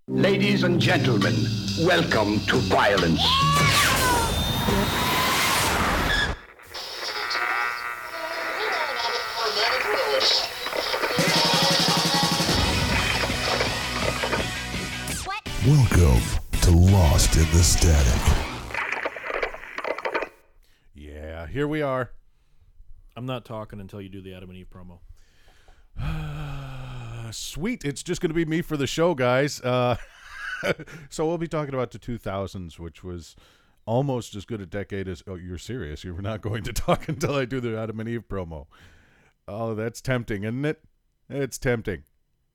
Ladies and gentlemen, welcome to violence. Welcome to Lost in the Static. Yeah, here we are. I'm not talking until you do the Adam and Eve promo. Sweet. It's just going to be me for the show, guys. So we'll be talking about the 2000s, which was almost as good a decade as... Oh, you're serious? You were not going to talk until I do the Adam and Eve promo. Oh, that's tempting, isn't it? It's tempting.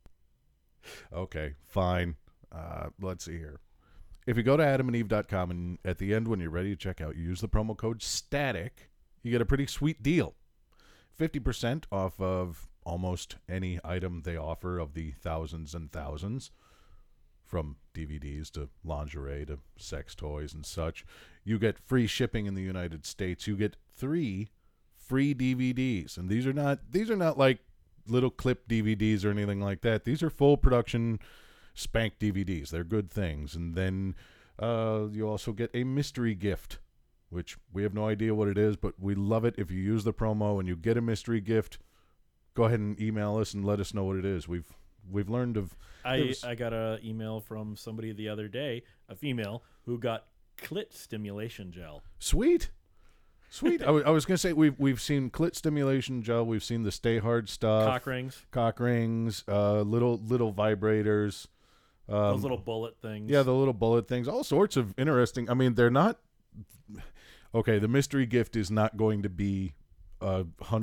Okay, fine. Let's see here. If you go to adamandeve.com and at the end when you're ready to check out, you use the promo code STATIC, you get a pretty sweet deal. 50% off of almost any item they offer of the thousands and thousands, from DVDs to lingerie to sex toys and such. You get free shipping in the United States. You get 3 free DVDs, and these are not like little clip DVDs or anything like that. These are full production Spank DVDs. They're good things. And then you also get a mystery gift, which we have no idea what it is, but we love it if you use the promo and you get a mystery gift. Go ahead and email us and let us know what it is. We've learned of... I got an email from somebody the other day, a female, who got clit stimulation gel. Sweet. I was going to say, we've seen clit stimulation gel. We've seen the Stay Hard stuff. Cock rings, little vibrators. Those little bullet things. Yeah, the little bullet things. All sorts of interesting... I mean, they're not... Okay, the mystery gift is not going to be a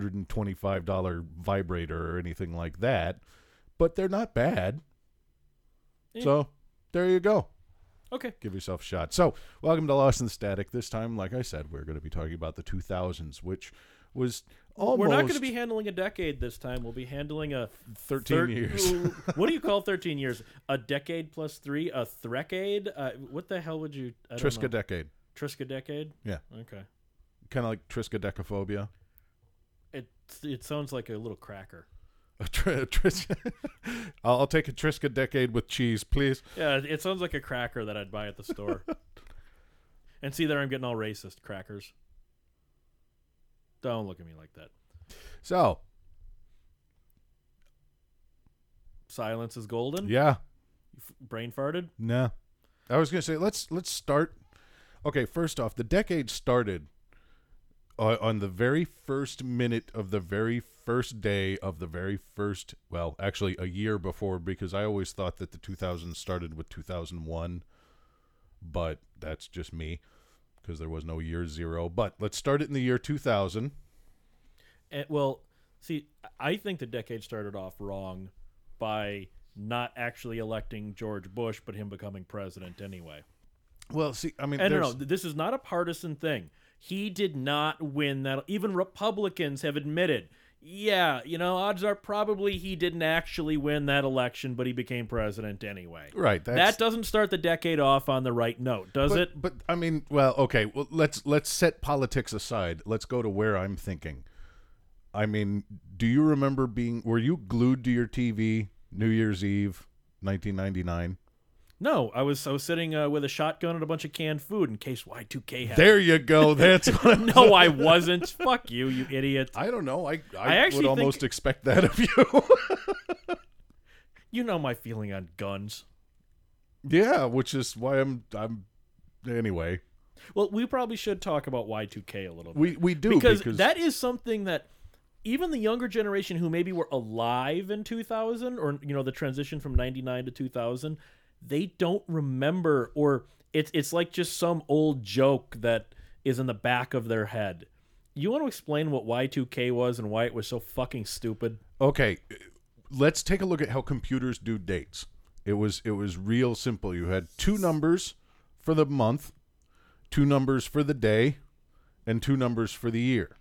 $125 vibrator or anything like that, but they're not bad. Yeah. So there you go. Okay. Give yourself a shot. So welcome to Lost in the Static. This time, like I said, we're going to be talking about the 2000s, which was almost... We're not going to be handling a decade this time. We'll be handling a... 13 years. What do you call 13 years? A decade plus 3? A threcade? What the hell would you... Triska-decade. Triska-decade? Yeah. Okay. Kind of like Triskaidekaphobia. It sounds like a little cracker. I'll take a Triska-decade with cheese, please. Yeah, it sounds like a cracker that I'd buy at the store. And see, there I'm getting all racist. Crackers. Don't look at me like that. So. Silence is golden? Yeah. Brain farted? No. I was going to say, let's start. Okay, first off, the decade started on the very first minute of the very first day of the very first, well, actually a year before, because I always thought that the 2000s started with 2001, but that's just me, because there was no year 0. But let's start it in the year 2000. Well, see, I think the decade started off wrong by not actually electing George Bush, but him becoming president anyway. Well, see, I mean... No, this is not a partisan thing. He did not win that. Even Republicans have admitted, yeah, odds are probably he didn't actually win that election, but he became president anyway. Right. That doesn't start the decade off on the right note, does it? But, I mean, well, okay, well, let's set politics aside. Let's go to where I'm thinking. I mean, do you remember were you glued to your TV New Year's Eve, 1999? No, I was sitting with a shotgun and a bunch of canned food in case Y2K happened. There you go. That's what No, I wasn't. Fuck you, you idiot. I don't know. I actually would almost expect that of you. You know my feeling on guns. Yeah, which is why I'm anyway. Well, we probably should talk about Y2K a little bit. We do because that is something that even the younger generation who maybe were alive in 2000 or the transition from 99 to 2000, they don't remember, or it's like just some old joke that is in the back of their head. You want to explain what Y2K was and why it was so fucking stupid? Okay, let's take a look at how computers do dates. It was real simple. You had 2 numbers for the month, 2 numbers for the day, and 2 numbers for the year.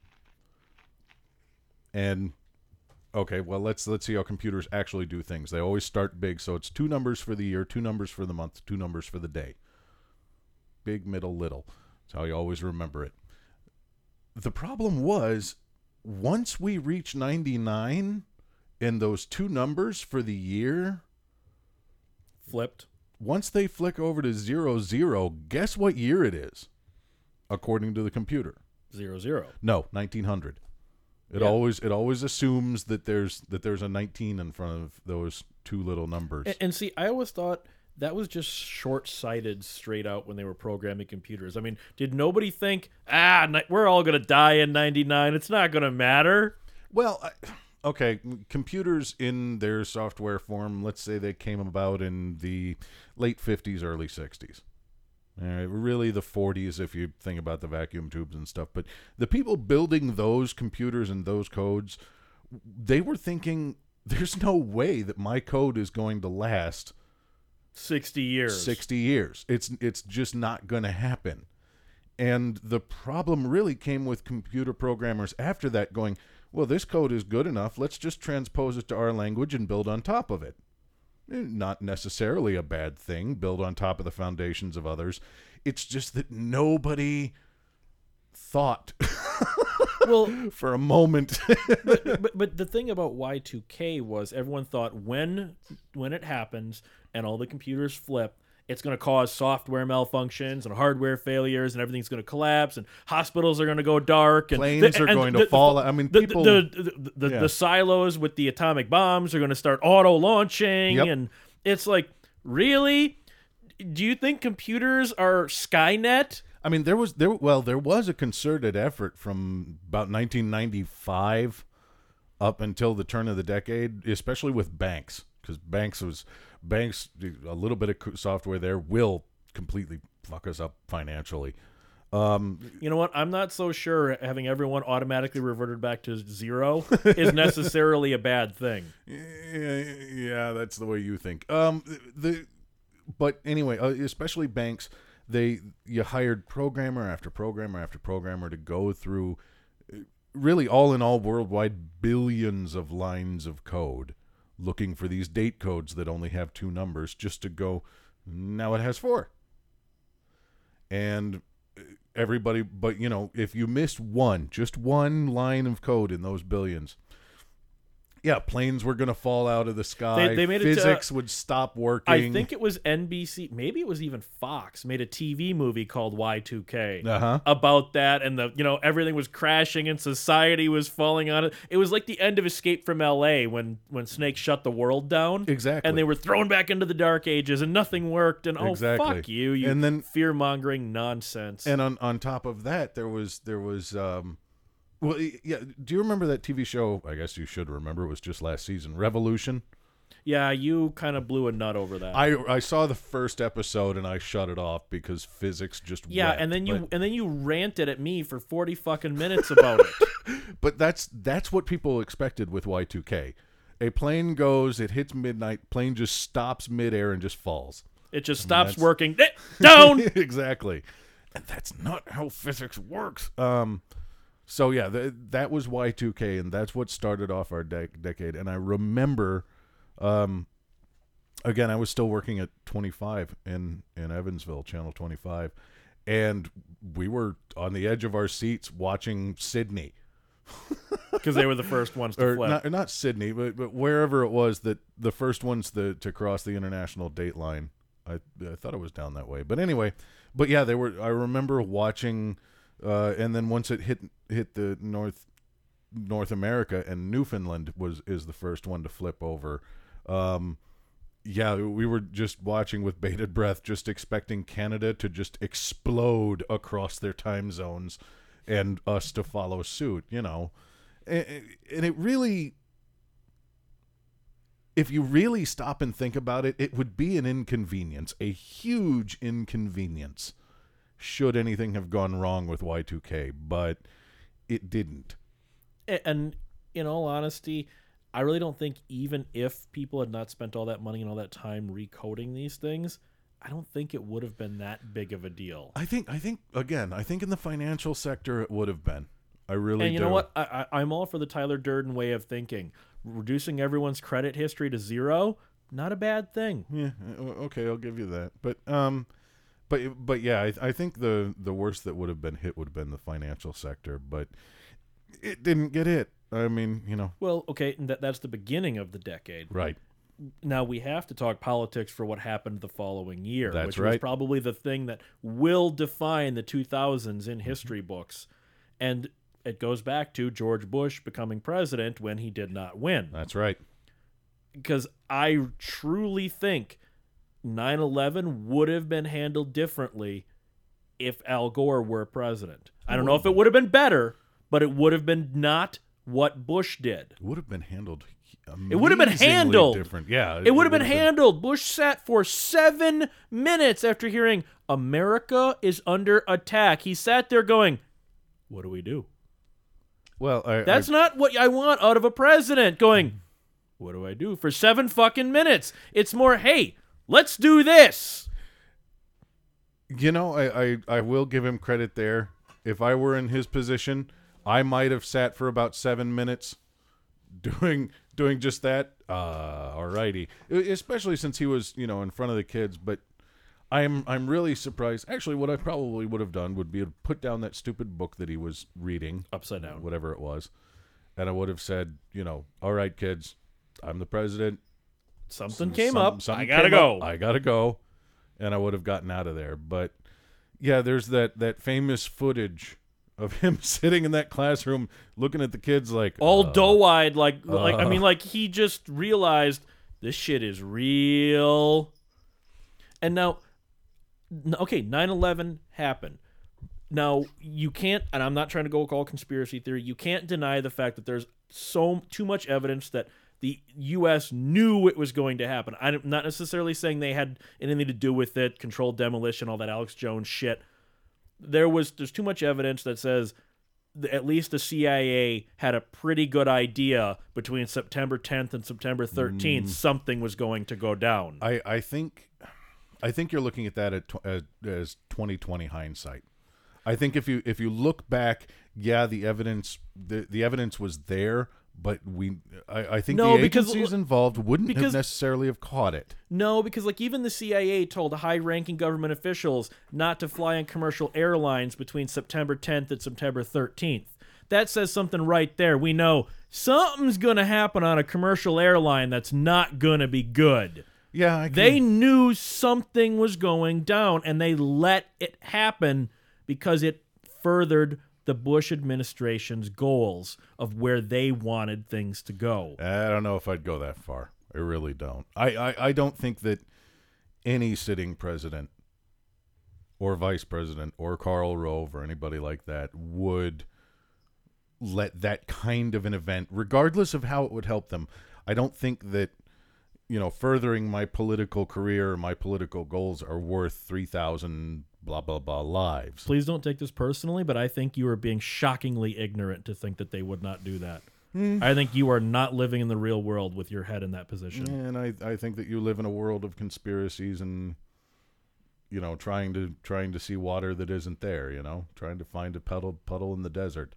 And okay, well, let's see how computers actually do things. They always start big, so it's 2 numbers for the year, 2 numbers for the month, 2 numbers for the day. Big, middle, little. That's how you always remember it. The problem was, once we reached 99, and those 2 numbers for the year flipped. once they flick over to 00, guess what year it is, according to the computer? 00. No, 1900. It Yeah. always assumes that there's a 19 in front of those two little numbers. And see, I always thought that was just short-sighted straight out when they were programming computers. I mean, did nobody think, we're all going to die in 99, it's not going to matter? Well, okay, computers in their software form, let's say they came about in the late 50s, early 60s. Really the 40s if you think about the vacuum tubes and stuff. But the people building those computers and those codes, they were thinking, there's no way that my code is going to last 60 years. 60 years. It's just not going to happen. And the problem really came with computer programmers after that going, well, this code is good enough. Let's just transpose it to our language and build on top of it. Not necessarily a bad thing, build on top of the foundations of others. It's just that nobody thought Well, for a moment. but the thing about Y2K was everyone thought when it happens and all the computers flip, it's going to cause software malfunctions and hardware failures and everything's going to collapse and hospitals are going to go dark and Planes are going to fall. I mean, people. The silos with the atomic bombs are going to start auto launching. Yep. And it's like, really? Do you think computers are Skynet? I mean, there was a concerted effort from about 1995 up until the turn of the decade, especially with banks, because banks, a little bit of software there will completely fuck us up financially. You know what? I'm not so sure having everyone automatically reverted back to 0 is necessarily a bad thing. Yeah, that's the way you think. But anyway, especially banks, you hired programmer after programmer after programmer to go through, really all in all, worldwide billions of lines of code, looking for these date codes that only have 2 numbers, just to go, now it has 4. And everybody, but if you missed just one line of code in those billions, yeah, planes were going to fall out of the sky. They made Physics would stop working. I think it was NBC, maybe it was even Fox, made a TV movie called Y2K about that, and everything was crashing and society was falling on it. It was like the end of Escape from L.A. when Snake shut the world down. Exactly. And they were thrown back into the dark ages and nothing worked, and exactly. Fuck you and then fear-mongering nonsense. And on top of that, there was well, yeah. Do you remember that TV show? I guess you should remember. It was just last season, Revolution. Yeah, you kind of blew a nut over that. I saw the first episode and I shut it off because physics just wept. And then you ranted at me for 40 fucking minutes about it. But that's what people expected with Y2K. A plane goes, it hits midnight, plane just stops midair and just falls. It just stops working. Down. Exactly. And that's not how physics works. So yeah, that was Y2K, and that's what started off our decade. And I remember, again, I was still working at 25 in Evansville, Channel 25, and we were on the edge of our seats watching Sydney. Because they were the first ones to flip. Not Sydney, but wherever it was that the first ones to cross the international date line. I thought it was down that way, but anyway. But yeah, they were. I remember watching. And then once it hit the North America, and Newfoundland is the first one to flip over. Yeah, we were just watching with bated breath, just expecting Canada to just explode across their time zones and us to follow suit, And it really, if you really stop and think about it, it would be an inconvenience, a huge inconvenience, should anything have gone wrong with Y2K, but it didn't. And in all honesty, I really don't think even if people had not spent all that money and all that time recoding these things, I don't think it would have been that big of a deal. I think in the financial sector it would have been. I really do. And you know what? I'm all for the Tyler Durden way of thinking. Reducing everyone's credit history to 0, not a bad thing. Yeah, okay, I'll give you that. But yeah, I think the worst that would have been hit would have been the financial sector, but it didn't get hit. I mean, Well, okay, and that's the beginning of the decade. Right. now we have to talk politics for what happened the following year, That's which right. was probably the thing that will define the 2000s in history books. And it goes back to George Bush becoming president when he did not win. That's right. Because I truly think 9/11 would have been handled differently if Al Gore were president. I don't know if it would have been better, but it would have been not what Bush did. It would have been handled. It would have been amazingly handled. different. Yeah, It would have been handled. Bush sat for 7 minutes after hearing America is under attack. He sat there going, "What do we do?" Well, That's not what I want out of a president. Going, "What do I do?" for 7 fucking minutes. It's more, "Hey, let's do this." You know, I will give him credit there. If I were in his position, I might have sat for about 7 minutes doing just that. Alrighty. Especially since he was, in front of the kids. But I'm really surprised. Actually, what I probably would have done would be to put down that stupid book that he was reading. Upside down. Whatever it was. And I would have said, all right, kids, I'm the president. Something came up. Something I gotta came go. up. I gotta go. And I would have gotten out of there. But yeah, there's that famous footage of him sitting in that classroom looking at the kids like All doe-eyed, like he just realized this shit is real. And now, okay, 9/11 happened. Now, you can't, and I'm not trying to go all conspiracy theory, you can't deny the fact that there's too much evidence that the U.S. knew it was going to happen. I'm not necessarily saying they had anything to do with it, controlled demolition, all that Alex Jones shit. There's too much evidence that says at least the CIA had a pretty good idea between September 10th and September 13th something was going to go down. I think you're looking at that as 2020 hindsight. I think if you look back, yeah, the evidence was there, but I think the agencies involved wouldn't have necessarily have caught it. No, because even the CIA told high-ranking government officials not to fly on commercial airlines between September 10th and September 13th. That says something right there. We know something's going to happen on a commercial airline that's not going to be good. Yeah, They knew something was going down, and they let it happen because it furthered the Bush administration's goals of where they wanted things to go. I don't know if I'd go that far. I really don't. I don't think that any sitting president or vice president or Karl Rove or anybody like that would let that kind of an event, regardless of how it would help them. I don't think that, furthering my political career, my political goals are worth 3,000 blah, blah, blah lives. Please don't take this personally, but I think you are being shockingly ignorant to think that they would not do that. I think you are not living in the real world with your head in that position. And I think that you live in a world of conspiracies and, trying to see water that isn't there, trying to find a puddle in the desert.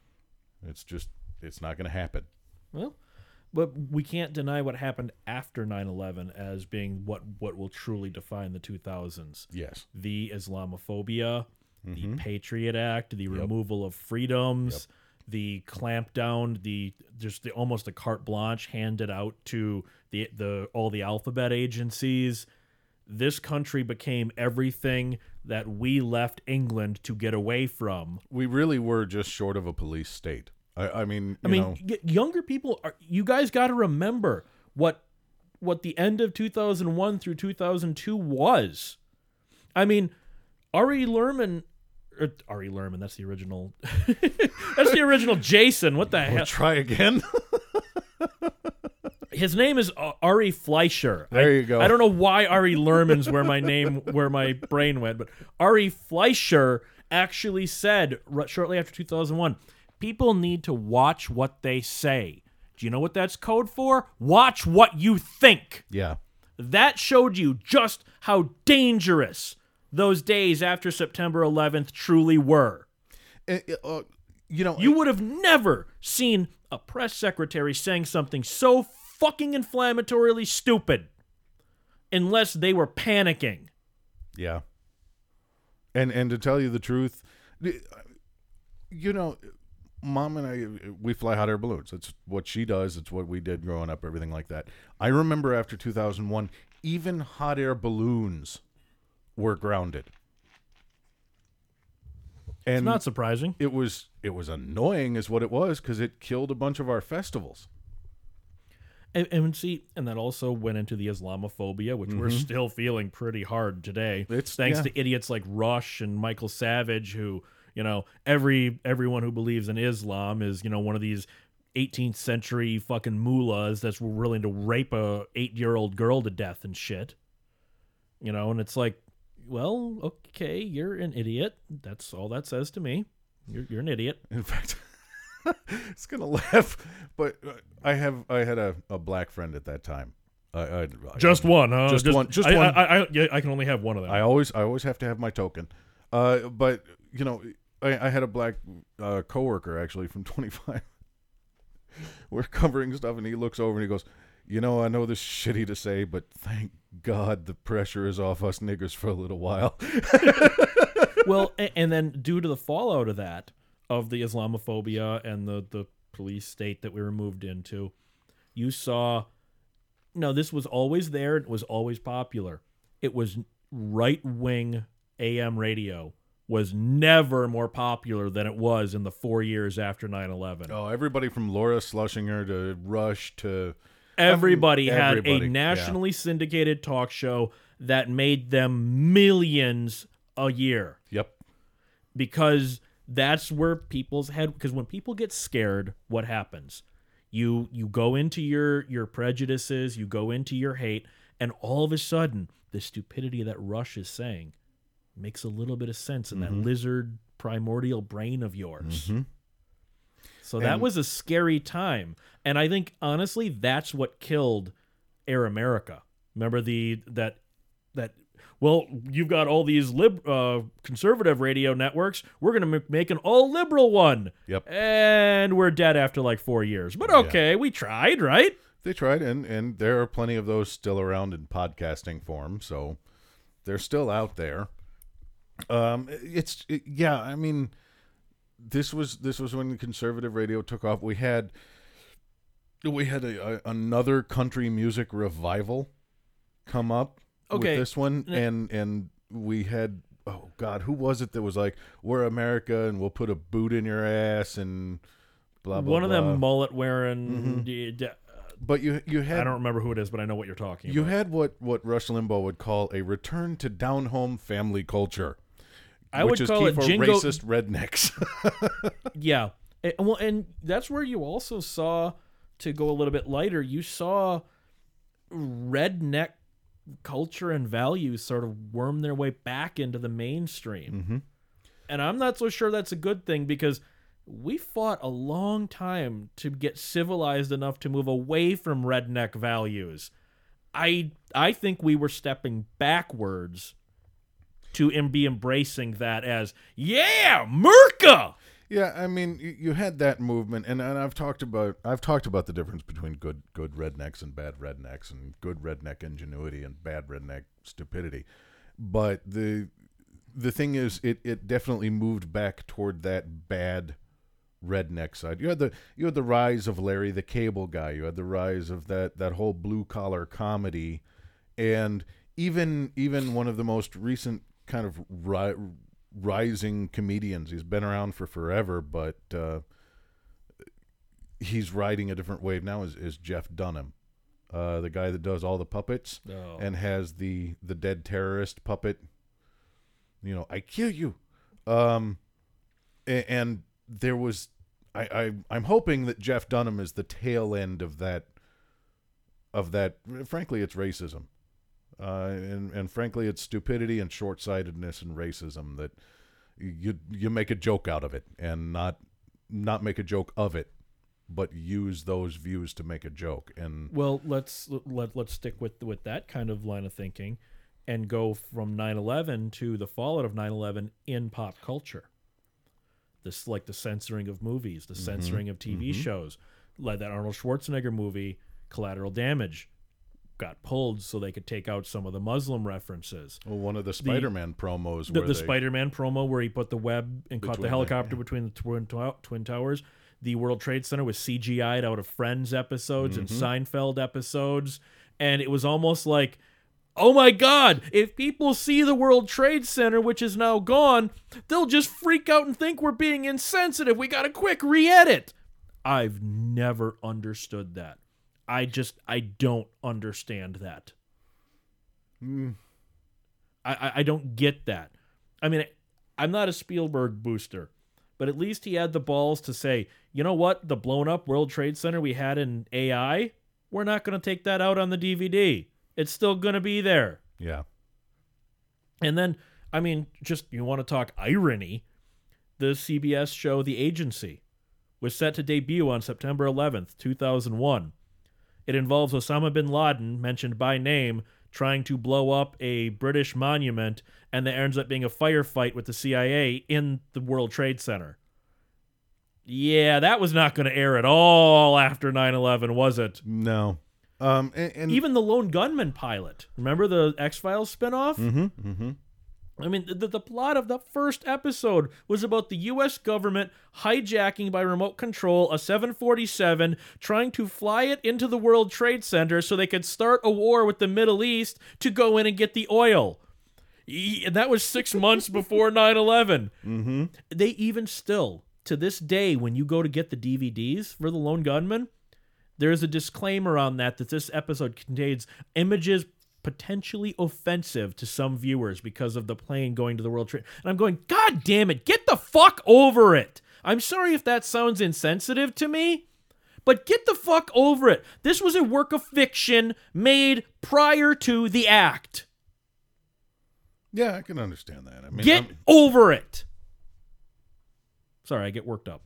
It's not going to happen. Well, but we can't deny what happened after 9/11 as being what will truly define the 2000s. Yes. The Islamophobia, the Patriot Act, the removal of freedoms, the clampdown, the almost a carte blanche handed out to all the alphabet agencies. This country became everything that we left England to get away from. We really were just short of a police state. I mean, younger people you guys got to remember what the end of 2001 through 2002 was. I mean, Ari Lerman, that's the original. That's the original Jason. What the hell? Try again. His name is Ari Fleischer. There you go. I don't know why Ari Lerman's where my brain went, but Ari Fleischer actually said shortly after 2001, people need to watch what they say. Do you know what that's code for? Watch what you think. Yeah. That showed you just how dangerous those days after September 11th truly were. You would have never seen a press secretary saying something so fucking inflammatorily stupid unless they were panicking. Yeah. And to tell you the truth, Mom and I, we fly hot air balloons. It's what she does. It's what we did growing up, everything like that. I remember after 2001, even hot air balloons were grounded. And It's not surprising. it was annoying is what it was, because it killed a bunch of our festivals. And see, and that also went into the Islamophobia, which we're still feeling pretty hard today. It's thanks yeah. to idiots like Rush and Michael Savage, who, you know, everyone who believes in Islam is, you know, one of these 18th century fucking mullahs that's willing to rape a 8-year-old girl to death and shit. You know, and it's like, well, okay, you're an idiot. That's all that says to me. You're an idiot. In fact, it's gonna laugh, but I had a black friend at that time. Just one, huh? Just one. I can only have one of them. I always have to have my token. But you know, I had a black coworker actually from 25. We're covering stuff, and he looks over and he goes, "You know, I know this is shitty to say, but thank God the pressure is off us niggers for a little while." Well, and then due to the fallout of that, of the Islamophobia and the police state that we were moved into, you saw, no, this was always there. It was always popular. It was right-wing AM radio was never more popular than it was in the 4 years after 9/11. Oh, everybody from Laura Schlussinger to Rush to Everybody had everybody, a nationally syndicated talk show that made them millions a year. Yep. Because that's where people's head, because when people get scared, what happens? You go into your prejudices, you go into your hate, and all of a sudden the stupidity that Rush is saying makes a little bit of sense in that lizard primordial brain of yours. So that was a scary time. And I think honestly that's what killed Air America. Remember that well, you've got all these conservative radio networks. We're going to make an all-liberal one. Yep. And we're dead after like 4 years. But okay, we tried, right? They tried, and there are plenty of those still around in podcasting form, so they're still out there. Yeah, I mean, this was when the conservative radio took off. We had another country music revival come up. Okay. With this one, and we had, oh God, who was it that was like, "We're America and we'll put a boot in your ass," and blah blah. One of blah. them mullet wearing. But you had, I don't remember who it is, but I know what you're talking about. You had what Rush Limbaugh would call a return to down home family culture. I which would is call key it for jingo. Racist rednecks. Yeah, well, and that's where you also saw, to go a little bit lighter, you saw redneck culture and values sort of worm their way back into the mainstream. And I'm not so sure that's a good thing, because we fought a long time to get civilized enough to move away from redneck values. I think we were stepping backwards to be embracing that as, yeah, Merca! Yeah, I mean, you had that movement, and I've talked about the difference between good rednecks and bad rednecks, and good redneck ingenuity and bad redneck stupidity. But the thing is, it definitely moved back toward that bad redneck side. You had the rise of Larry the Cable Guy. You had the rise of that whole blue collar comedy, and even one of the most recent kind of rising comedians. He's been around for forever, but he's riding a different wave now. Is Jeff Dunham, the guy that does all the puppets and has the dead terrorist puppet. You know, I kill you. And there was, I'm hoping that Jeff Dunham is the tail end of that. Frankly, it's racism. And frankly, it's stupidity and short-sightedness and racism that you make a joke out of it, and not make a joke of it, but use those views to make a joke. And well, let's stick with that kind of line of thinking, and go from 9/11 to the fallout of 9/11 in pop culture. This, like the censoring of movies, the censoring of TV shows, like that Arnold Schwarzenegger movie, Collateral Damage. got pulled so they could take out some of the Muslim references. Well, one of the Spider-Man promos, The Spider-Man promo where he put the web and caught the helicopter between the twin towers. The World Trade Center was CGI'd out of Friends episodes and Seinfeld episodes, and it was almost like, oh my God, if people see the World Trade Center, which is now gone, they'll just freak out and think we're being insensitive. We got to quick re-edit. I've never understood that. I don't understand that. I don't get that. I mean, I'm not a Spielberg booster, but at least he had the balls to say, you know what? The blown up World Trade Center we had in AI, we're not going to take that out on the DVD. It's still going to be there. Yeah. And then, I mean, just you want to talk irony, the CBS show The Agency was set to debut on September 11th, 2001. It involves Osama bin Laden, mentioned by name, trying to blow up a British monument, and there ends up being a firefight with the CIA in the World Trade Center. Yeah, that was not going to air at all after 9/11, was it? No. And even the Lone Gunman pilot. Remember the X-Files spinoff? I mean, the plot of the first episode was about the U.S. government hijacking by remote control a 747, trying to fly it into the World Trade Center so they could start a war with the Middle East to go in and get the oil. And that was 6 months before 9/11. They even still, to this day, when you go to get the DVDs for the Lone Gunman, there's a disclaimer on that this episode contains images potentially offensive to some viewers because of the plane going to the World Trade. And I'm going, God damn it, get the fuck over it. I'm sorry if that sounds insensitive to me, but get the fuck over it. This was a work of fiction made prior to the act. yeah, I can understand that. I mean, Get over it. Sorry, I get worked up.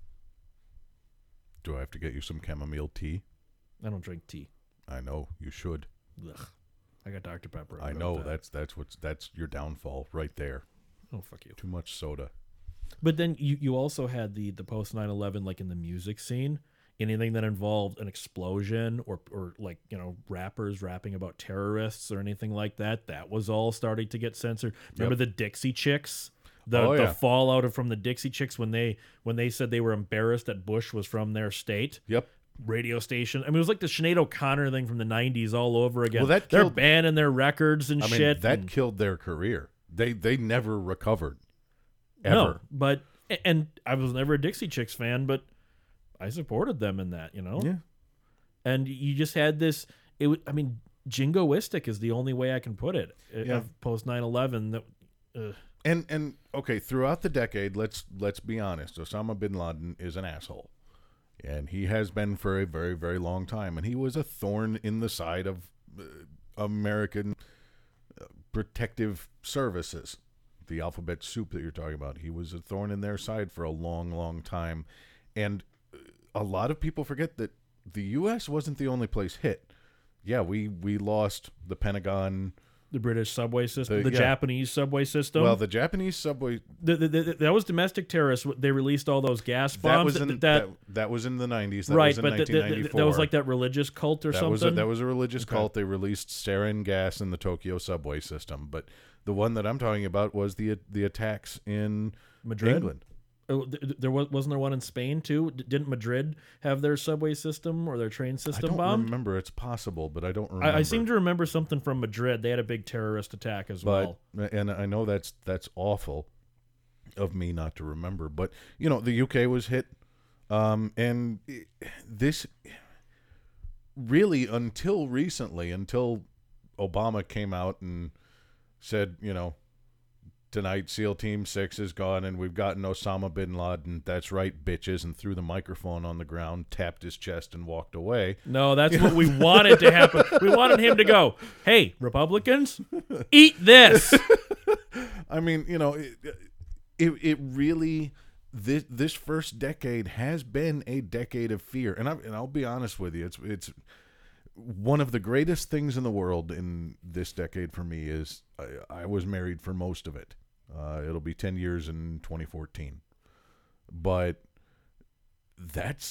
do I have to get you some chamomile tea? I don't drink tea. I know you should. Ugh. I got Dr. Pepper. I know that's your downfall right there. Oh, fuck you. Too much soda. But then you also had the post 9/11, like in the music scene, anything that involved an explosion or like, you know, rappers rapping about terrorists or anything like that, that was all starting to get censored. Remember the Dixie Chicks? The fallout from the Dixie Chicks when they said they were embarrassed that Bush was from their state. Yep. Radio station. I mean, it was like the Sinead O'Connor thing from the 90s all over again. Well, they're banning their records and shit. shit. That killed their career. They never recovered. Ever. No, but and I was never a Dixie Chicks fan, but I supported them in that, you know? Yeah. And you just had this, I mean, jingoistic is the only way I can put it. Post 9/11 that And okay, throughout the decade, let's be honest, Osama bin Laden is an asshole. And he has been for a very, very long time. And he was a thorn in the side of American protective services. The alphabet soup that you're talking about. He was a thorn in their side for a long, long time. And a lot of people forget that the U.S. wasn't the only place hit. Yeah, we lost the Pentagon. The British subway system, the Japanese subway system. Well, the Japanese subway... that was domestic terrorists. They released all those gas bombs. That was in the 90s. That right, was in but 1994. that was like that religious cult or something? That was a religious cult. They released sarin gas in the Tokyo subway system. But the one that I'm talking about was the attacks in Madrid? England. Wasn't there one in Spain too? Didn't Madrid have their subway system or their train system bombed? I don't remember. It's possible, but I don't remember. I seem to remember something from Madrid. They had a big terrorist attack as well. And I know that's awful of me not to remember. But you know, the UK was hit, and this really until recently, until Obama came out and said, you know, tonight, SEAL Team 6 is gone, and we've gotten Osama bin Laden. That's right, bitches, and threw the microphone on the ground, tapped his chest, and walked away. No, that's what we wanted to happen. We wanted him to go, hey, Republicans, eat this. I mean, you know, it really, this first decade has been a decade of fear. And I'll be honest with you, it's one of the greatest things in the world in this decade for me is I was married for most of it. It'll be 10 years in 2014. But that's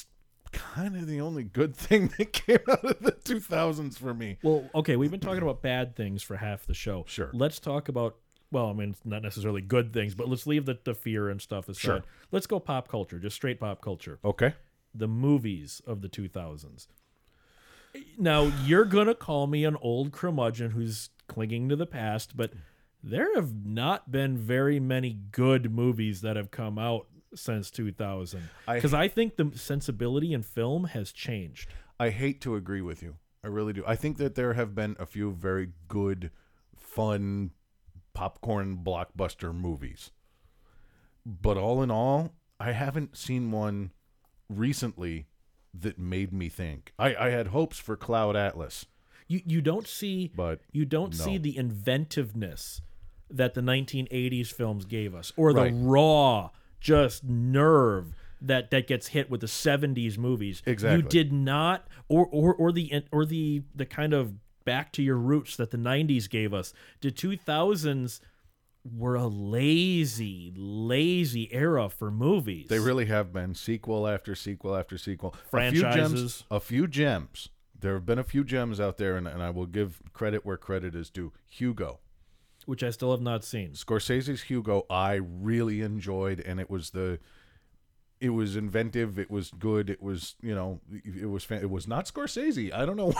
kind of the only good thing that came out of the 2000s for me. Well, okay, we've been talking about bad things for half the show. Sure. Let's talk about, well, I mean, it's not necessarily good things, but let's leave the fear and stuff aside. Sure. Let's go pop culture, just straight pop culture. Okay. The movies of the 2000s. Now, you're going to call me an old curmudgeon who's clinging to the past, but there have not been very many good movies that have come out since 2000. Because I think the sensibility in film has changed. I hate to agree with you. I really do. I think that there have been a few very good, fun, popcorn blockbuster movies. But all in all, I haven't seen one recently that made me think. I had hopes for Cloud Atlas. You don't see No. see the inventiveness that the 1980s films gave us, or the Right. raw just nerve that gets hit with the 70s movies. Exactly. You did not, or the kind of back to your roots that the 90s gave us. The 2000s were a lazy era for movies. They really have been sequel after sequel after sequel. Franchises. A few gems. There have been a few gems out there, and I will give credit where credit is due. Hugo. which I still have not seen. Scorsese's Hugo I really enjoyed, and it was inventive, it was good, it was, it was not Scorsese. I don't know.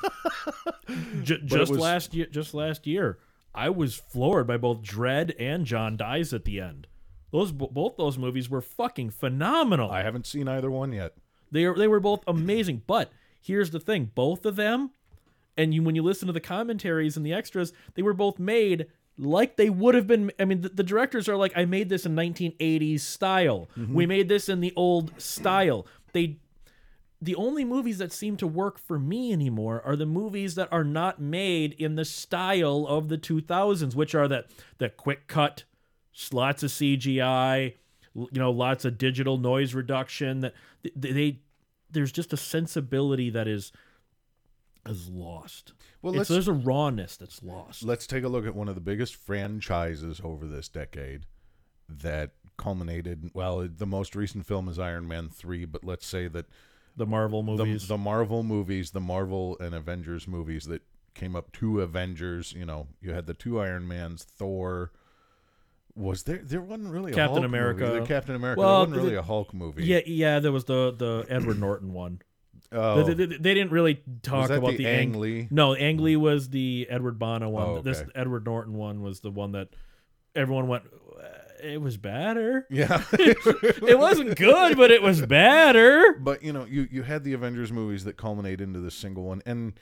Just last year, I was floored by both Dredd and John Dies at the end. Both those movies were fucking phenomenal. I haven't seen either one yet. They were both amazing. But here's the thing: both of them, and when you listen to the commentaries and the extras, they were both made like they would have been. I mean, the directors are like, "I made this in 1980s style. Mm-hmm. We made this in the old style." The only movies that seem to work for me anymore are the movies that are not made in the style of the 2000s, which are that quick cut, lots of CGI, lots of digital noise reduction. That there's just a sensibility that is lost. Well, there's a rawness that's lost. Let's take a look at one of the biggest franchises over this decade that culminated. Well, the most recent film is Iron Man 3, but let's say that the Marvel movies, the Marvel movies, the Marvel and Avengers movies that came up to Avengers. You had the two Iron Mans, Thor. Was there wasn't really a Captain Hulk America? Movie. The Captain America. Well, there wasn't really a Hulk movie. Yeah. There was the Edward Norton one. Oh, they didn't really talk about the Ang Lee. No, Ang Lee was the Edward Bana one. Oh, okay. This Edward Norton one was the one that everyone went, it was better. Yeah. It wasn't good, but it was better. But you had the Avengers movies that culminate into this single one, and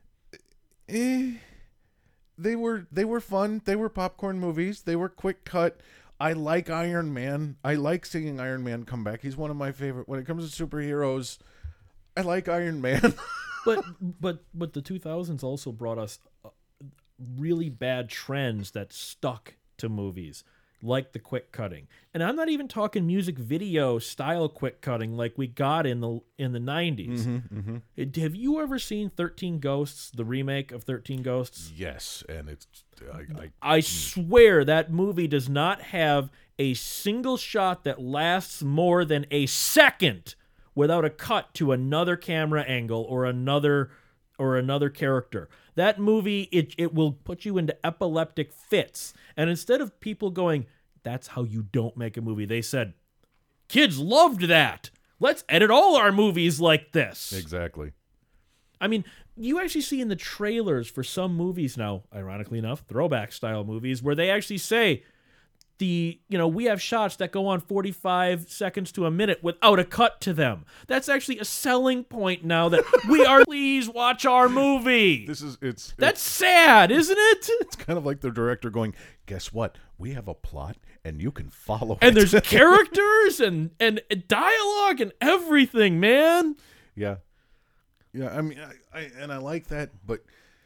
they were fun. They were popcorn movies. They were quick cut. I like Iron Man. I like seeing Iron Man come back. He's one of my favorite. When it comes to superheroes, I like Iron Man. but the 2000s also brought us really bad trends that stuck to movies, like the quick cutting. And I'm not even talking music video style quick cutting like we got in the 90s. Mm-hmm, mm-hmm. Have you ever seen 13 Ghosts, the remake of 13 Ghosts? Yes, and it's I swear that movie does not have a single shot that lasts more than a second without a cut to another camera angle or another character. That movie, it will put you into epileptic fits. And instead of people going, that's how you don't make a movie, they said, kids loved that. Let's edit all our movies like this. Exactly. I mean, you actually see in the trailers for some movies now, ironically enough, throwback style movies, where they actually say, we have shots that go on 45 seconds to a minute without a cut to them. That's actually a selling point now that please watch our movie. That's sad, isn't it? It's kind of like the director going, guess what? We have a plot and you can follow it. And there's characters and dialogue and everything, man. Yeah. Yeah, I mean, I like that, but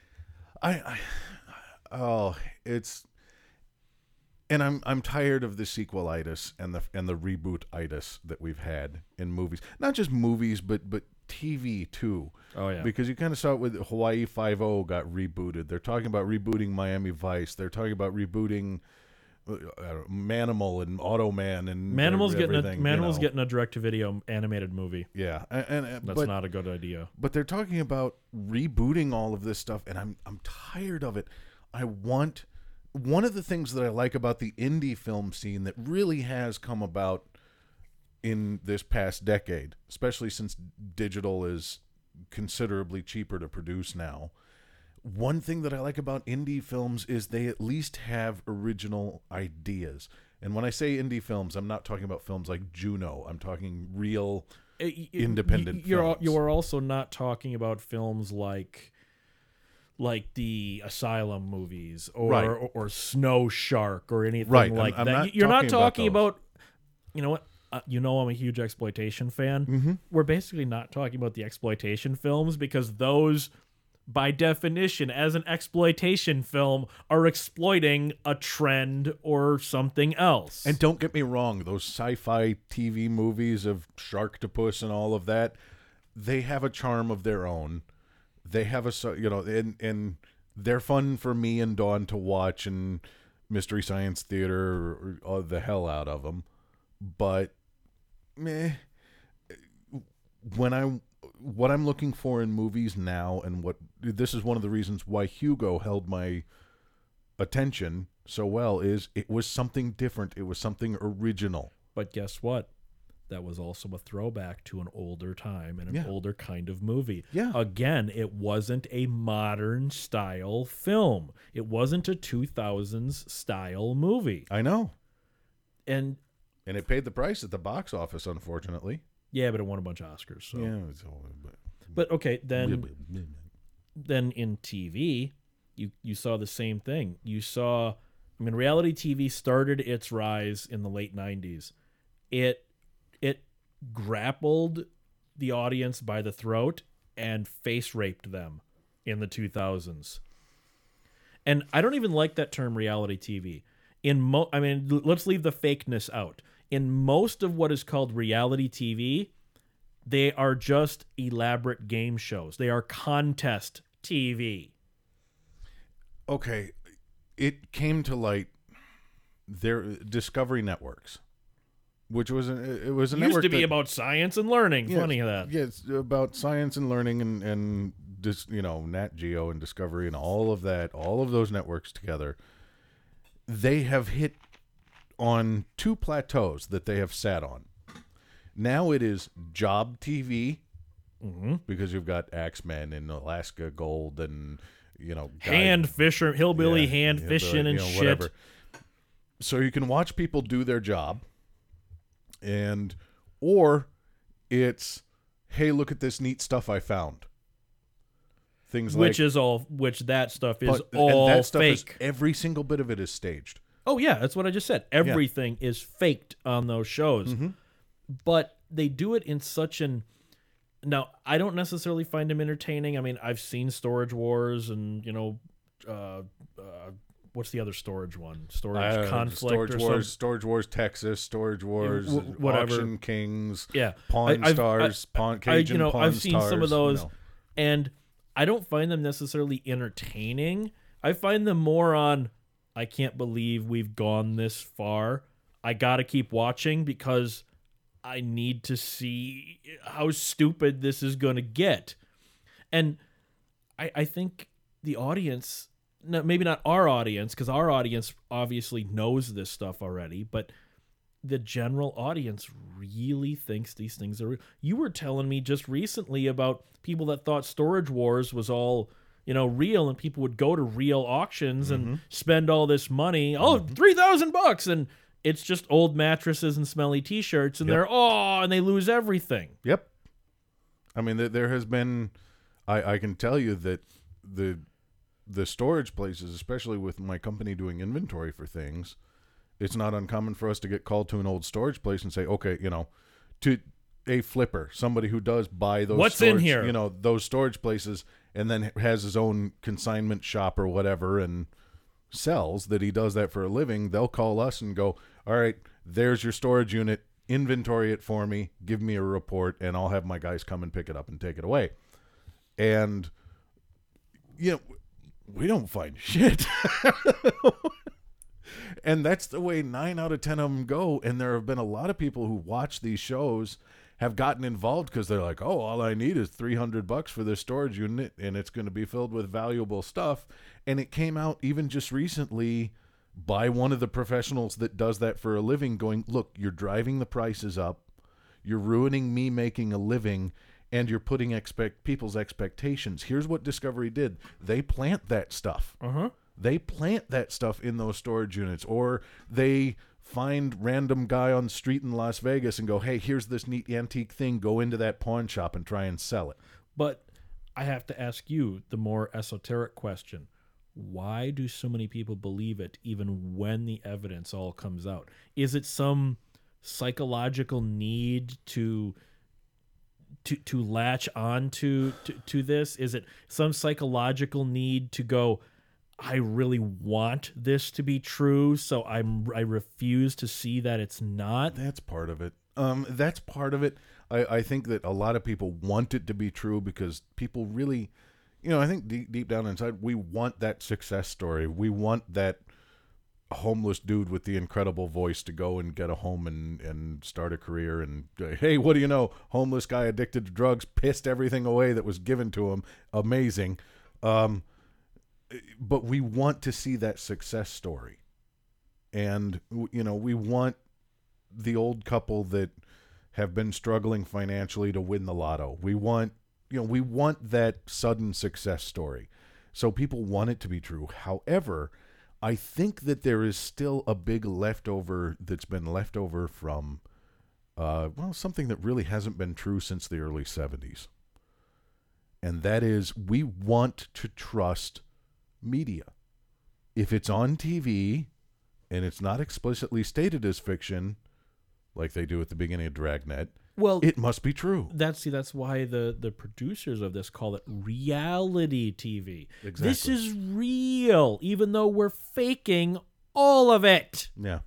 And I'm tired of the sequelitis and the reboot-itis that we've had in movies. Not just movies, but TV too. Oh yeah. Because you kind of saw it with Hawaii Five-0 got rebooted. They're talking about rebooting Miami Vice. They're talking about rebooting Manimal and Automan and Manimal's everything, getting a direct-to-video animated movie. Yeah, and That's not a good idea. But they're talking about rebooting all of this stuff, and I'm tired of it. One of the things that I like about the indie film scene that really has come about in this past decade, especially since digital is considerably cheaper to produce now. One thing that I like about indie films is they at least have original ideas. And when I say indie films, I'm not talking about films like Juno. I'm talking real independent films. You are also not talking about films like the Asylum movies or Snow Shark or anything like that. Not You're not talking about you know what? I'm a huge exploitation fan. Mm-hmm. We're basically not talking about the exploitation films because those, by definition, as an exploitation film, are exploiting a trend or something else. And don't get me wrong, those sci-fi TV movies of Sharktopus and all of that, they have a charm of their own. They have and they're fun for me and Dawn to watch, and Mystery Science Theater or the hell out of them. But what I'm looking for in movies now, and this is one of the reasons why Hugo held my attention so well, is it was something different. It was something original. But guess what? That was also a throwback to an older time and an older kind of movie. Yeah. Again, it wasn't a modern style film. It wasn't a 2000s style movie. I know. And it paid the price at the box office, unfortunately. Yeah, but it won a bunch of Oscars. So. Yeah. But okay, then in TV, you saw the same thing. Reality TV started its rise in the late 90s. It grappled the audience by the throat and face raped them in the 2000s. And I don't even like that term reality TV. Let's leave the fakeness out. In most of what is called reality TV, they are just elaborate game shows. They are contest TV. Okay, it came to light. Their Discovery Networks, which was a network used to be that, about science and learning. Yes, Funny that. Yeah, it's about science and learning and just Nat Geo and Discovery and all of that. All of those networks together, they have hit on two plateaus that they have sat on. Now it is job TV, because you've got Axemen and Alaska Gold and hillbilly hand fishing and shit. Whatever. So you can watch people do their job, or it's, hey, look at this neat stuff I found. Things which like that stuff is and all that stuff fake. Every single bit of it is staged. Oh yeah, that's what I just said. Everything is faked on those shows. But they do it in such an... Now, I don't necessarily find them entertaining. I mean, I've seen Storage Wars and, what's the other storage one? Storage Conflict Storage Wars Texas, Storage Wars, whatever. Auction Kings, yeah. Pawn Stars, Cajun Pawn I've seen Stars, some of those, and I don't find them necessarily entertaining. I find them more on, I can't believe we've gone this far. I got to keep watching because I need to see how stupid this is going to get. And I think the audience, maybe not our audience, because our audience obviously knows this stuff already, but the general audience really thinks these things are real. You were telling me just recently about people that thought Storage Wars was all, real, and people would go to real auctions and spend all this money. Oh, $3,000, and it's just old mattresses and smelly T-shirts, and and they lose everything. Yep. I mean, there has been, I can tell you that the storage places, especially with my company doing inventory for things, it's not uncommon for us to get called to an old storage place and say, okay, to a flipper, somebody who does buy those what's storage, in here, those storage places, and then has his own consignment shop or whatever and sells that he does that for a living. They'll call us and go, all right, there's your storage unit, inventory it for me, give me a report, and I'll have my guys come and pick it up and take it away. And we don't find shit. And that's the way 9 out of 10 of them go. And there have been a lot of people who watch these shows have gotten involved because they're like, oh, all I need is $300 for this storage unit, and it's going to be filled with valuable stuff. And it came out even just recently by one of the professionals that does that for a living going, look, you're driving the prices up, you're ruining me making a living, and you're putting people's expectations. Here's what Discovery did. They plant that stuff. They plant that stuff in those storage units, or they find random guy on the street in Las Vegas and go, hey, here's this neat antique thing. Go into that pawn shop and try and sell it. But I have to ask you the more esoteric question. Why do so many people believe it even when the evidence all comes out? Is it some psychological need to latch on to this? Is it some psychological need to go, I really want this to be true, so I refuse to see that it's not? That's part of it. That's part of it. I think that a lot of people want it to be true because people really, I think deep down inside, we want that success story. We want that homeless dude with the incredible voice to go and get a home and start a career. And, hey, what do you know? Homeless guy addicted to drugs, pissed everything away that was given to him. Amazing. But we want to see that success story. And, we want the old couple that have been struggling financially to win the lotto. We want that sudden success story. So people want it to be true. However, I think that there is still a big leftover that's been left over from, something that really hasn't been true since the early 70s. And that is, we want to trust media. If it's on TV and it's not explicitly stated as fiction, like they do at the beginning of Dragnet, well, it must be true. That's why the producers of this call it reality TV. Exactly. This is real, even though we're faking all of it. Yeah.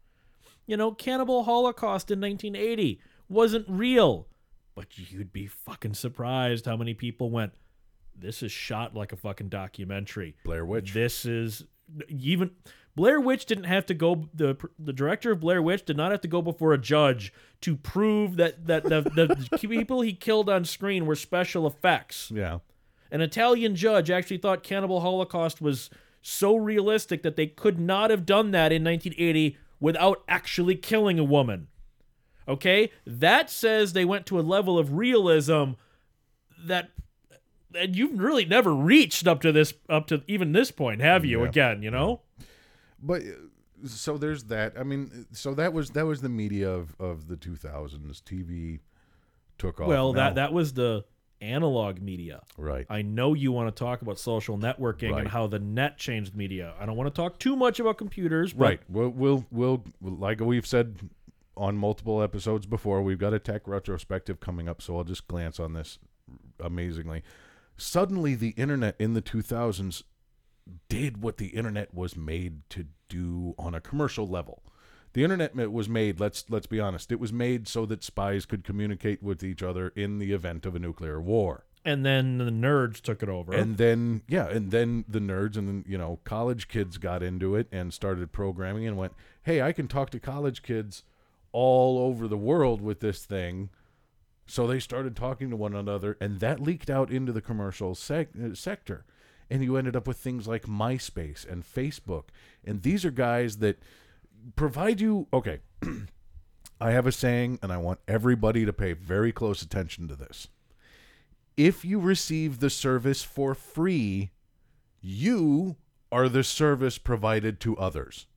Cannibal Holocaust in 1980 wasn't real, but you'd be fucking surprised how many people went, this is shot like a fucking documentary. Blair Witch. This is even Blair Witch didn't have to go. The director of Blair Witch did not have to go before a judge to prove that the people he killed on screen were special effects. Yeah. An Italian judge actually thought Cannibal Holocaust was so realistic that they could not have done that in 1980 without actually killing a woman. Okay? That says they went to a level of realism that you've really never reached up to even this point, have you? Yeah. Again, But so there's that. I mean, so that was the media of the 2000s. TV took off. Well, Now, that was the analog media. right. I know you want to talk about social networking Right. and how the net changed media. I don't want to talk too much about computers. But Right. We'll like we've said on multiple episodes before, we've got a tech retrospective coming up, so I'll just glance on this amazingly. Suddenly, the internet in the 2000s did what the internet was made to do on a commercial level. The internet was made, let's be honest, it was made so that spies could communicate with each other in the event of a nuclear war. And then the nerds took it over. And then the nerds and then, college kids got into it and started programming and went, hey, I can talk to college kids all over the world with this thing. So they started talking to one another, and that leaked out into the commercial sector. And you ended up with things like MySpace and Facebook. And these are guys that provide you... Okay, I have a saying, and I want everybody to pay very close attention to this. If you receive the service for free, you are the service provided to others.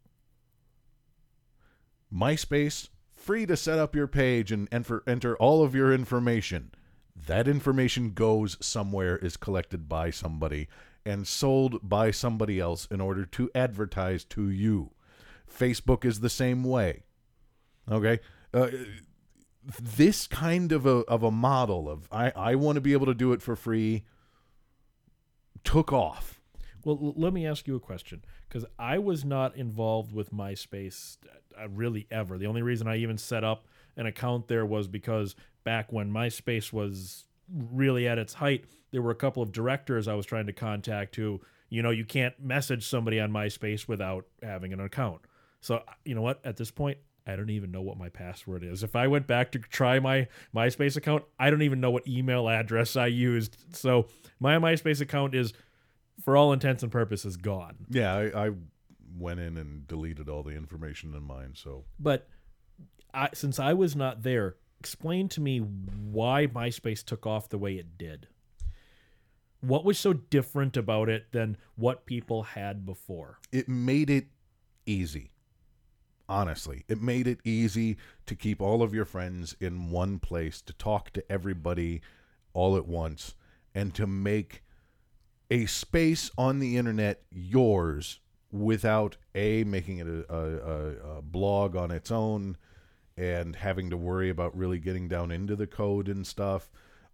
MySpace, free to set up your page and enter all of your information. That information goes somewhere, is collected by somebody, and sold by somebody else in order to advertise to you. Facebook is the same way. Okay? This kind of a model of I want to be able to do it for free took off. Well, let me ask you a question, because I was not involved with MySpace really ever. The only reason I even set up an account there was because back when MySpace was really at its height, there were a couple of directors I was trying to contact who, you can't message somebody on MySpace without having an account. So you know what? At this point, I don't even know what my password is. If I went back to try my MySpace account, I don't even know what email address I used. So my MySpace account is, for all intents and purposes, gone. Yeah, I went in and deleted all the information in mine. So, But since I was not there, explain to me why MySpace took off the way it did. What was so different about it than what people had before? it made it easy. Honestly, it made it easy to keep all of your friends in one place, to talk to everybody all at once, and to make a space on the internet yours without making it a blog on its own and having to worry about really getting down into the code and stuff.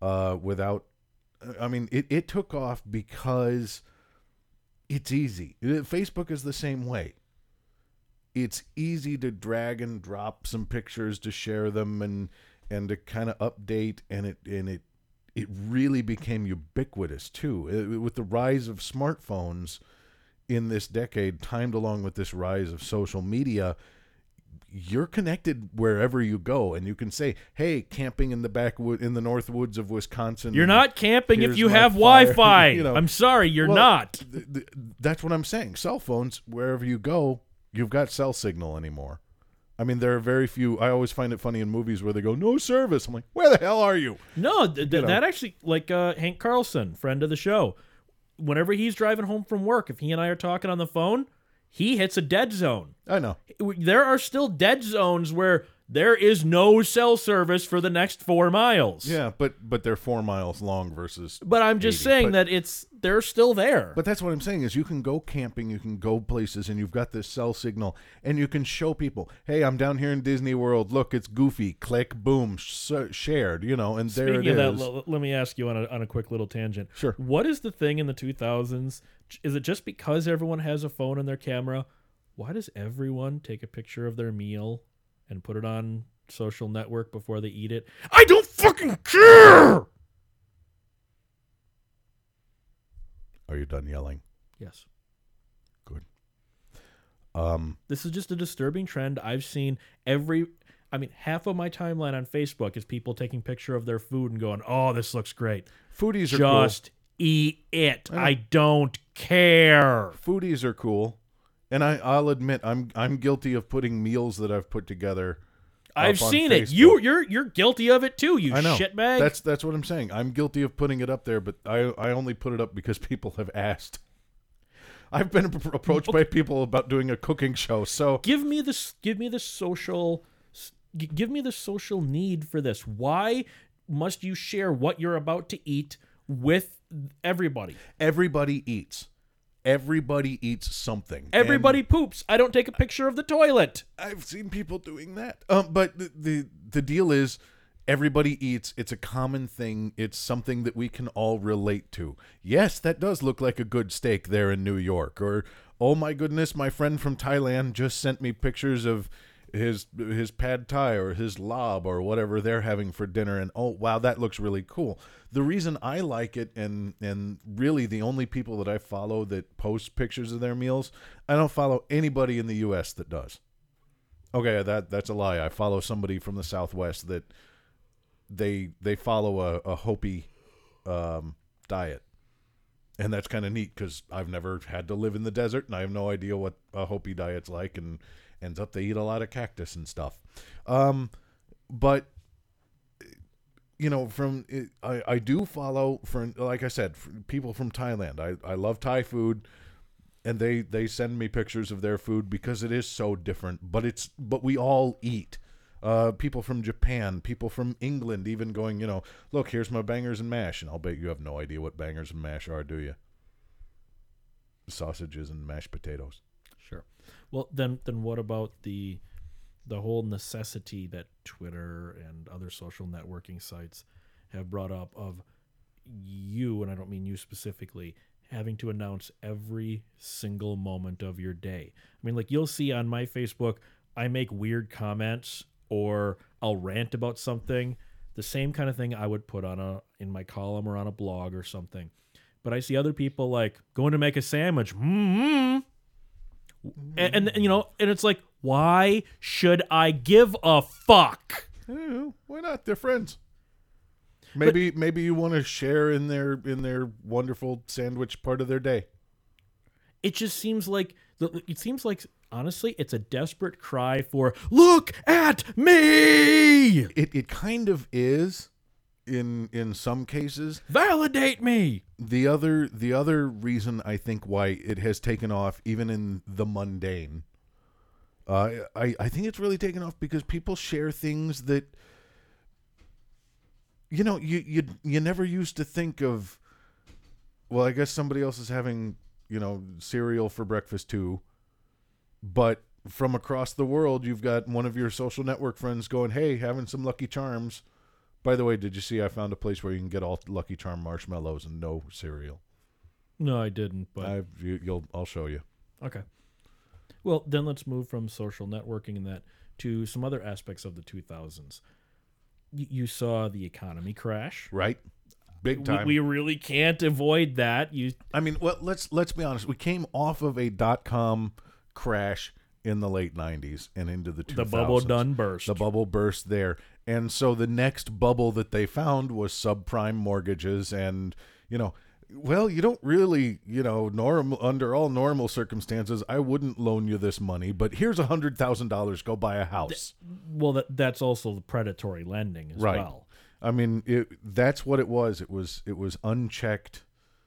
It took off because it's easy. Facebook is the same way. It's easy to drag and drop some pictures to share them and to kind of update, and it really became ubiquitous too. With the rise of smartphones in this decade, timed along with this rise of social media, you're connected wherever you go, and you can say, "Hey, camping in the north woods of Wisconsin." You're not camping if here's you my have fire. Wi-Fi. You know. I'm sorry, you're Well, not. That's what I'm saying. Cell phones, wherever you go, you've got cell signal anymore. I mean, there are very few. I always find it funny in movies where they go, "No service." I'm like, where the hell are you? No, that actually, like Hank Carlson, friend of the show, whenever he's driving home from work, if he and I are talking on the phone, he hits a dead zone. I know. There are still dead zones where there is no cell service for the next 4 miles. Yeah, but they're 4 miles long versus. But I'm just 80, saying but- that they're still there. But that's what I'm saying is you can go camping, you can go places, and you've got this cell signal, and you can show people, "Hey, I'm down here in Disney World. Look, it's Goofy. Click, boom, shared." And there Speaking it of is. that, let me ask you on a quick little tangent. Sure. What is the thing in the 2000s? Is it just because everyone has a phone in their camera? Why does everyone take a picture of their meal and put it on social network before they eat it? I don't fucking care! Are you done yelling? Yes. Good. This is just a disturbing trend. I've seen half of my timeline on Facebook is people taking picture of their food and going, "Oh, this looks great." Foodies are Just eat it. I don't care. cool. Foodies are cool. And I'll admit I'm guilty of putting meals that I've put together. I've up on seen it. Facebook. You're guilty of it too, you I know. shitbag. That's what I'm saying. I'm guilty of putting it up there, but I only put it up because people have asked. I've been approached by people about doing a cooking show. So give me the social need for this. Why must you share what you're about to eat with everybody? everybody eats. Everybody eats something. Everybody poops. I don't take a picture of the toilet. And I've seen people doing that. But the deal is, everybody eats. It's a common thing. It's something that we can all relate to. Yes, that does look like a good steak there in New York. Or, oh my goodness, my friend from Thailand just sent me pictures of his pad thai or his lob or whatever they're having for dinner, and oh wow, that looks really cool. The reason I like it, and really the only people that I follow that post pictures of their meals, I don't follow anybody in the US that does. Okay, that's a lie. I follow somebody from the Southwest that they follow a Hopi diet. And that's kind of neat because I've never had to live in the desert and I have no idea what a Hopi diet's like, and ends up they eat a lot of cactus and stuff. But I do follow, like I said, people from Thailand. I love Thai food, and they send me pictures of their food because it is so different. But we all eat. People from Japan, people from England, even going, look, here's my bangers and mash, and I'll bet you have no idea what bangers and mash are, do you? Sausages and mashed potatoes. Sure. Well, then what about the whole necessity that Twitter and other social networking sites have brought up of you, and I don't mean you specifically, having to announce every single moment of your day? I mean, like, you'll see on my Facebook, I make weird comments or I'll rant about something, the same kind of thing I would put in my column or on a blog or something. But I see other people like going to make a sandwich. And and it's like, why should I give a fuck? Why not? They're friends. Maybe you want to share in their wonderful sandwich part of their day. It just seems like honestly, it's a desperate cry for look at me. It kind of is in some cases. Validate me. The other reason I think why it has taken off even in the mundane, I think it's really taken off because people share things that you never used to think of. Well, I guess somebody else is having cereal for breakfast too, but from across the world you've got one of your social network friends going, hey, having some Lucky Charms. By the way, did you see I found a place where you can get all Lucky Charm marshmallows and no cereal? No, I didn't, but I'll show you. Okay. Well, then let's move from social networking and that to some other aspects of the 2000s. You saw the economy crash, right? Big time. We really can't avoid that. Let's be honest. We came off of a .com crash in the late 90s and into the 2000s. The bubble done burst. The bubble burst there. And so the next bubble that they found was subprime mortgages. And, you don't really, under all normal circumstances, I wouldn't loan you this money, but here's $100,000, go buy a house. That's also the predatory lending as right. well. I mean, that's what it was. It was unchecked.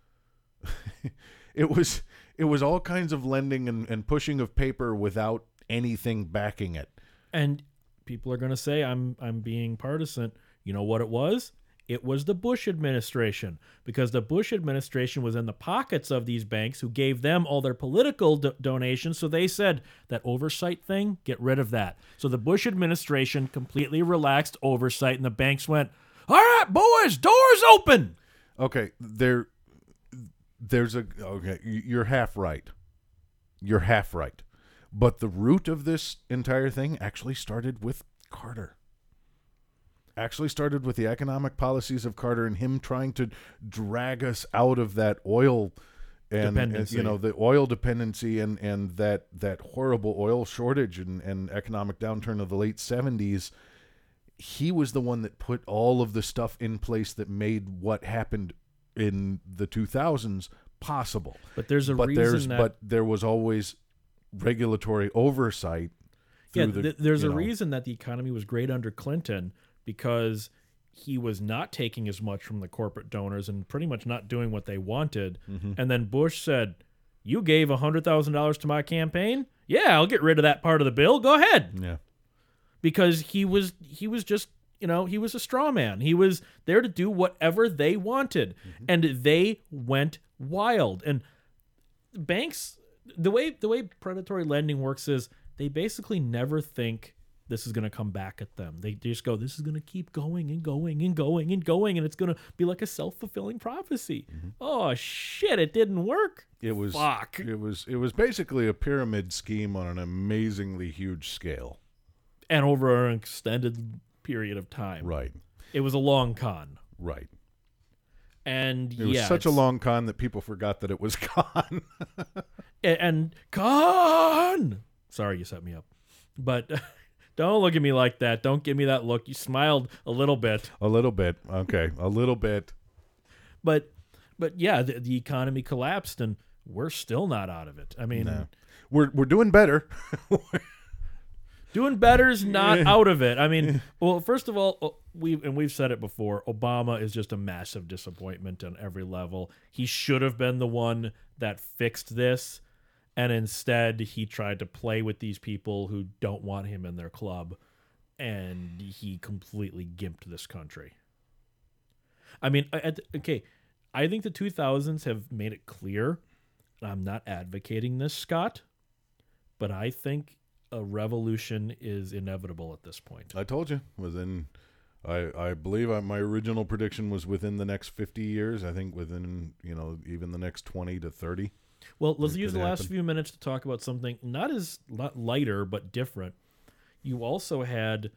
It was all kinds of lending and pushing of paper without anything backing it. And people are going to say I'm being partisan. You know what it was? It was the Bush administration, because the Bush administration was in the pockets of these banks who gave them all their political donations. So they said that oversight thing, get rid of that. So the Bush administration completely relaxed oversight, and the banks went, all right, boys, doors open. Okay, you're half right. You're half right. But the root of this entire thing actually started with Carter. Actually started with the economic policies of Carter and him trying to drag us out of that oil dependency. The oil dependency and that horrible oil shortage and economic downturn of the late 70s. He was the one that put all of the stuff in place that made what happened in the 2000s possible. But there's a reason but there was always regulatory oversight. There's a reason that the economy was great under Clinton, because he was not taking as much from the corporate donors and pretty much not doing what they wanted. Mm-hmm. And then Bush said, you gave $100,000 to my campaign? Yeah, I'll get rid of that part of the bill. Go ahead. Yeah. Because he was just, he was a straw man. He was there to do whatever they wanted. Mm-hmm. And they went wild. And banks, the way predatory lending works is they basically never think this is going to come back at them. They just go, this is going to keep going and going and going and going, and it's going to be like a self-fulfilling prophecy. Mm-hmm. Oh, shit, it didn't work. Fuck. It was basically a pyramid scheme on an amazingly huge scale. And over an extended period of time. Right. It was a long con. Right. And it was such a long con that people forgot that it was con. and con! Sorry, you set me up. But... Don't look at me like that. Don't give me that look. You smiled a little bit. A little bit. Okay. A little bit. But yeah, the economy collapsed and we're still not out of it. I mean, no. We're doing better. Doing better's not out of it. I mean, well, first of all, we've said it before, Obama is just a massive disappointment on every level. He should have been the one that fixed this. And instead, he tried to play with these people who don't want him in their club, and he completely gimped this country. I mean, I think the 2000s have made it clear, and I'm not advocating this, Scott, but I think a revolution is inevitable at this point. I told you. I believe my original prediction was within the next 50 years. I think within, even the next 20 to 30. Well, let's use the last few minutes to talk about something not lighter, but different. You also had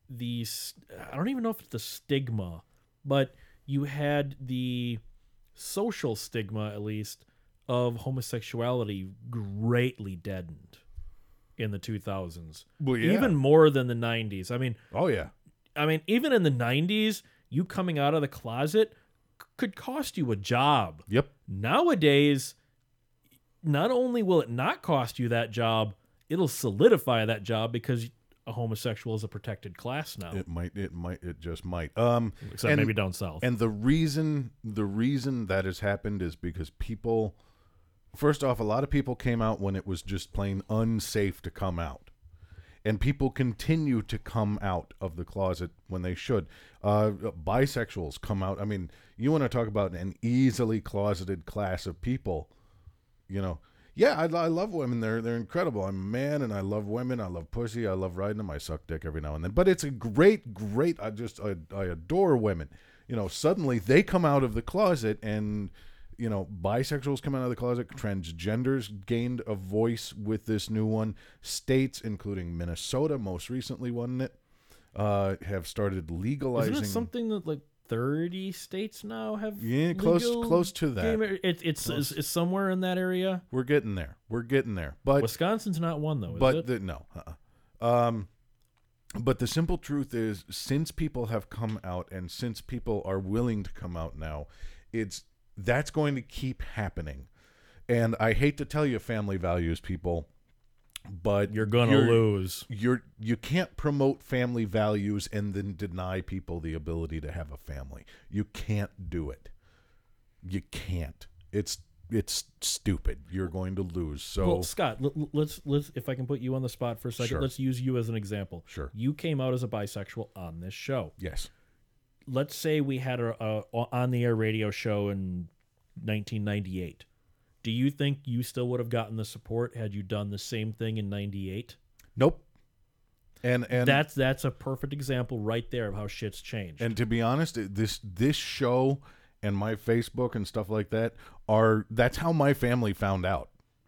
I don't even know if it's the stigma, but you had the social stigma, at least, of homosexuality greatly deadened in the 2000s. Well, yeah. Even more than the 90s. Oh yeah. Even in the 90s, you coming out of the closet could cost you a job. Yep. Nowadays, not only will it not cost you that job, it'll solidify that job because a homosexual is a protected class now. It just might. Except maybe down south. And the reason that has happened is because people, first off, a lot of people came out when it was just plain unsafe to come out. And people continue to come out of the closet when they should. Bisexuals come out. I mean, you want to talk about an easily closeted class of people, Yeah, I love women. They're incredible. I'm a man, and I love women. I love pussy. I love riding them. I suck dick every now and then. But it's a great. I adore women. Suddenly they come out of the closet, and bisexuals come out of the closet. Transgenders gained a voice with this new one. States, including Minnesota, most recently, wasn't it, have started legalizing. Isn't it something that like 30 states now have? Yeah, close to that. It's somewhere in that area. We're getting there. But Wisconsin's not one though. But the simple truth is, since people have come out and since people are willing to come out now, that's going to keep happening. And I hate to tell you, family values people, but you're gonna lose. You can't promote family values and then deny people the ability to have a family. You can't do it. You can't. It's stupid. You're going to lose. So, well, Scott, let's if I can put you on the spot for a second, Sure. Let's use you as an example. Sure. You came out as a bisexual on this show. Yes. Let's say we had a on-the-air radio show in 1998. Do you think you still would have gotten the support had you done the same thing in 98? Nope. And that's a perfect example right there of how shit's changed. And to be honest, this show and my Facebook and stuff like that that's how my family found out.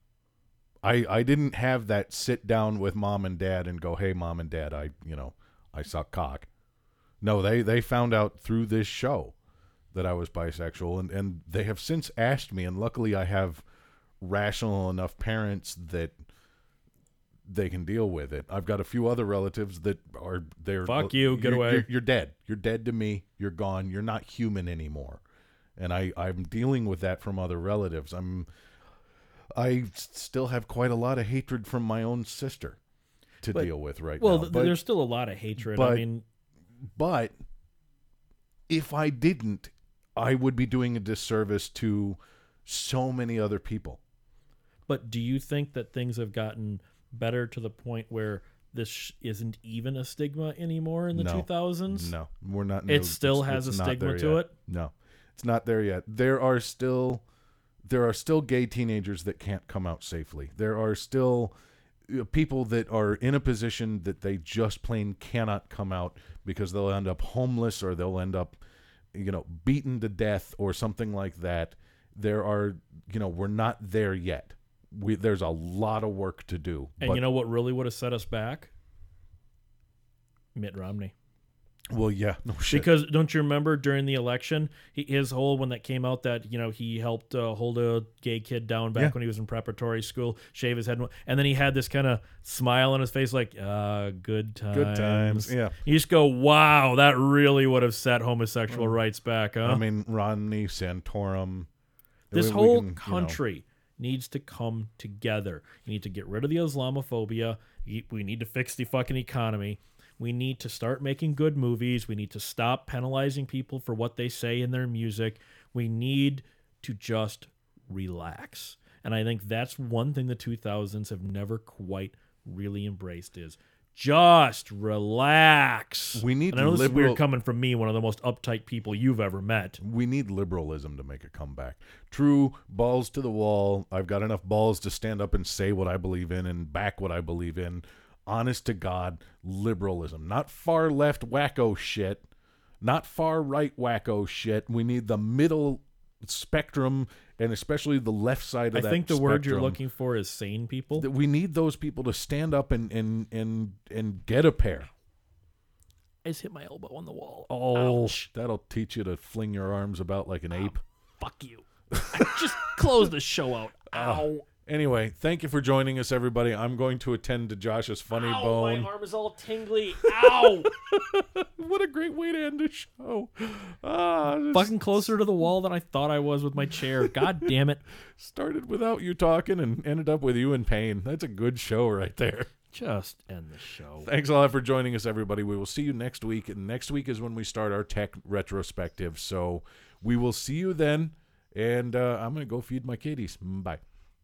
I didn't have that sit down with mom and dad and go, "Hey, mom and dad, I suck cock." No, they found out through this show that I was bisexual, and they have since asked me, and luckily I have rational enough parents that they can deal with it. I've got a few other relatives that are there. Fuck you, get away. You're dead. You're dead to me. You're gone. You're not human anymore. And I'm dealing with that from other relatives. I still have quite a lot of hatred from my own sister to deal with right now. Well, there's still a lot of hatred. But if I didn't, I would be doing a disservice to so many other people. But do you think that things have gotten better to the point where this isn't even a stigma anymore in the 2000s? No, we're not. It still has a stigma to it? No, it's not there yet. There are still gay teenagers that can't come out safely. There are still people that are in a position that they just plain cannot come out because they'll end up homeless or they'll end up, beaten to death or something like that. There are, we're not there yet. There's a lot of work to do. And you know what really would have set us back? Mitt Romney. Well, yeah, no shit. Because don't you remember during the election, his whole when that came out that he helped hold a gay kid down back when he was in preparatory school, shave his head, and then he had this kind of smile on his face like, good times. Good times, yeah. You just go, wow, that really would have set homosexual rights back, huh? I mean, Rodney Santorum. This whole country needs to come together. You need to get rid of the Islamophobia. We need to fix the fucking economy. We need to start making good movies. We need to stop penalizing people for what they say in their music. We need to just relax. And I think that's one thing the 2000s have never quite really embraced is just relax. We need and I know this is weird coming from me, one of the most uptight people you've ever met. We need liberalism to make a comeback. True, balls to the wall. I've got enough balls to stand up and say what I believe in and back what I believe in. Honest to God, liberalism. Not far left wacko shit. Not far right wacko shit. We need the middle spectrum, and especially the left side of that spectrum. I think the word you're looking for is sane people. We need those people to stand up and get a pair. I just hit my elbow on the wall. Oh, ouch. That'll teach you to fling your arms about like an ape. Fuck you. I just closed the show out. Ow. Anyway, thank you for joining us, everybody. I'm going to attend to Josh's funny Ow, bone. my arm is all tingly. Ow. What a great way to end the show. Fucking closer to the wall than I thought I was with my chair. God damn it. Started without you talking and ended up with you in pain. That's a good show right there. Just end the show. Thanks a lot for joining us, everybody. We will see you next week. And next week is when we start our tech retrospective. So we will see you then. And I'm going to go feed my kitties. Bye.